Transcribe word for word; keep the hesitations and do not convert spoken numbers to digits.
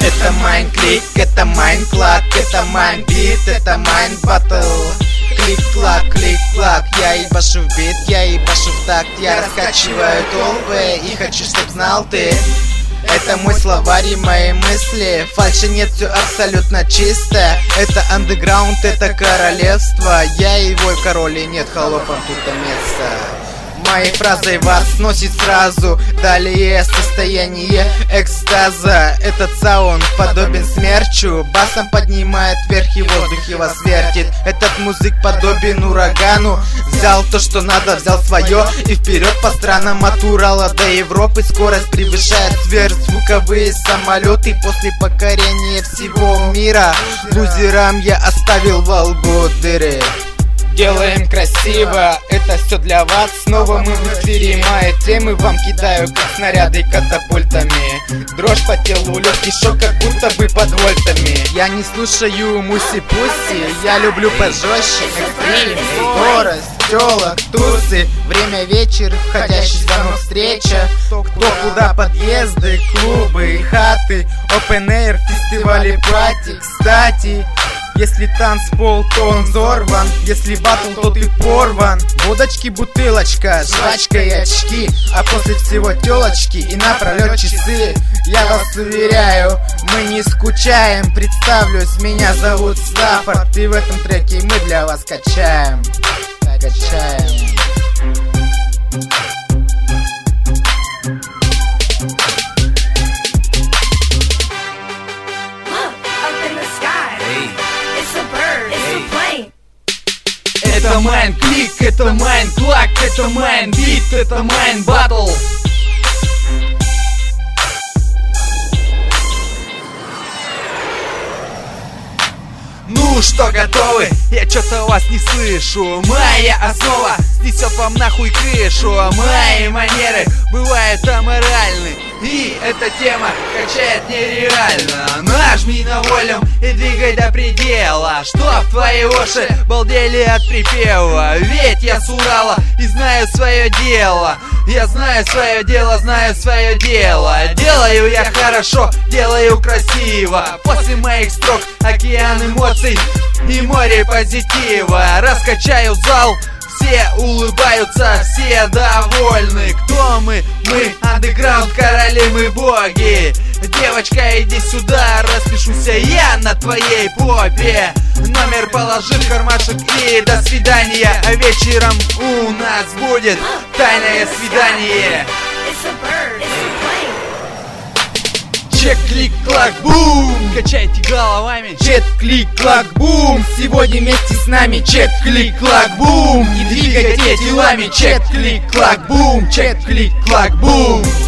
Это майн-клик, это майн-клак, это майн-бит, это майн-баттл. Клик-клак, клик-клак, я ебашу в бит, я ебашу в такт. Я раскачиваю толпы и хочу, чтоб знал ты. Это мой словарь и мои мысли. Фальши нет, все абсолютно чисто. Это андеграунд, это королевство. Я его король и нет холопам тут места. Мои фразы вас сносит сразу. Далее состояние экстаза. Этот саунд подобен смерчу. Басом поднимает вверх и в воздухе вас вертит. Этот музык подобен урагану. Взял то, что надо, взял свое и вперед по странам от Урала до Европы. Скорость превышает сверхзвуковые самолеты. После покорения всего мира лузерам я оставил во лбу дыры. Делаем красиво, это все для вас. Снова мы в эфире, мои темы вам кидаю как снаряды катапультами. Дрожь по телу, легкий шок, как будто бы под вольтами. Я не слушаю муси-пуси, я люблю пожестче. Экстрим, скорость, телок, тусы. Время вечер, входящий звонок, встреча. Кто куда, подъезды, клубы, хаты, open air, фестивали, пати. Кстати, если танцпол, то он взорван. Если батл, то ты порван. Водочки, бутылочка, жвачка и очки. А после всего телочки и напролет часы. Я вас уверяю, мы не скучаем. Представлюсь, меня зовут Саффорд. И в этом треке мы для вас качаем. Качаем. Это майн-клик, это майн-клак, это майн-бит, это майн-баттл. Ну что, готовы? Я что-то вас не слышу. Моя основа снесет вам нахуй крышу. Мои манеры бывают аморальны, и эта тема качает нереально. Нажми на волюм и двигай до предела, чтоб твои уши балдели от припева. Ведь я с Урала и знаю свое дело. Я знаю свое дело, знаю свое дело. Делаю я хорошо, делаю красиво. После моих строк океан эмоций и море позитива. Раскачаю зал, все улыбаются, все довольны. Кто мы? Мы андеграунд, короли, мы боги. Девочка, иди сюда, распишуся я на твоей попе. Номер положи в кармашек и до свидания. А вечером у нас будет тайное свидание. Чек, клик, клак, бум. Качайте головами. Чек, клик, клак, бум. Сегодня вместе с нами. Чек, клик, клак, бум. И двигайте телами. Чек, клик, клак, бум. Чек, клик, клак, бум.